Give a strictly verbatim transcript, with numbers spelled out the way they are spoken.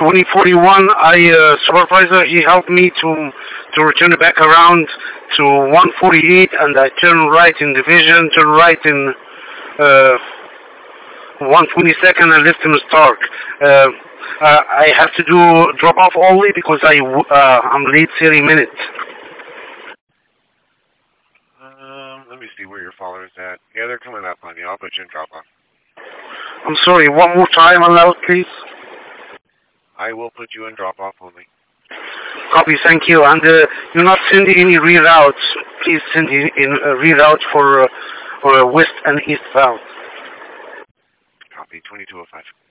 twenty forty-one, I uh, supervisor, he helped me to to return back around to one forty-eight, and I turn right in division, turn right in uh, one twenty-second, and left in Stark. Uh, uh, I have to do drop off only because I uh, I'm late thirty minutes. Um, let me see where your follower's at. Yeah, they're coming up on you. I'll put you in drop off. I'm sorry. One more time, aloud, please. I will put you in drop off only. Copy, thank you. And uh, you're not sending any reroutes. Please send in, in a reroute for uh, for uh, west and east bound. Copy, twenty-two oh five.